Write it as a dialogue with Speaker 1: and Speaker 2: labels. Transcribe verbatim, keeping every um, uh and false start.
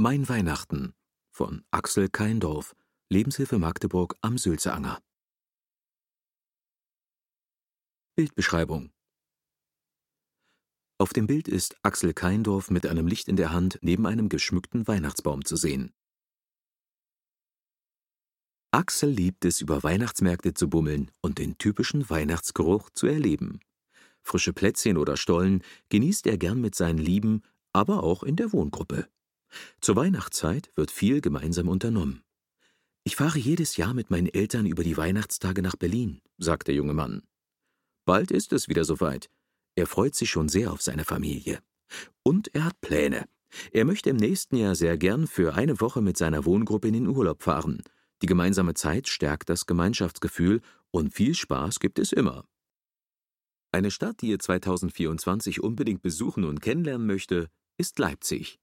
Speaker 1: Mein Weihnachten von Axel Keindorf, Lebenshilfe Magdeburg am Sülzeanger. Bildbeschreibung: Auf dem Bild ist Axel Keindorf mit einem Licht in der Hand neben einem geschmückten Weihnachtsbaum zu sehen. Axel liebt es, über Weihnachtsmärkte zu bummeln und den typischen Weihnachtsgeruch zu erleben. Frische Plätzchen oder Stollen genießt er gern mit seinen Lieben, aber auch in der Wohngruppe. Zur Weihnachtszeit wird viel gemeinsam unternommen. »Ich fahre jedes Jahr mit meinen Eltern über die Weihnachtstage nach Berlin«, sagt der junge Mann. Bald ist es wieder soweit. Er freut sich schon sehr auf seine Familie. Und er hat Pläne. Er möchte im nächsten Jahr sehr gern für eine Woche mit seiner Wohngruppe in den Urlaub fahren. Die gemeinsame Zeit stärkt das Gemeinschaftsgefühl und viel Spaß gibt es immer. Eine Stadt, die ihr zweitausendvierundzwanzig unbedingt besuchen und kennenlernen möchte, ist Leipzig.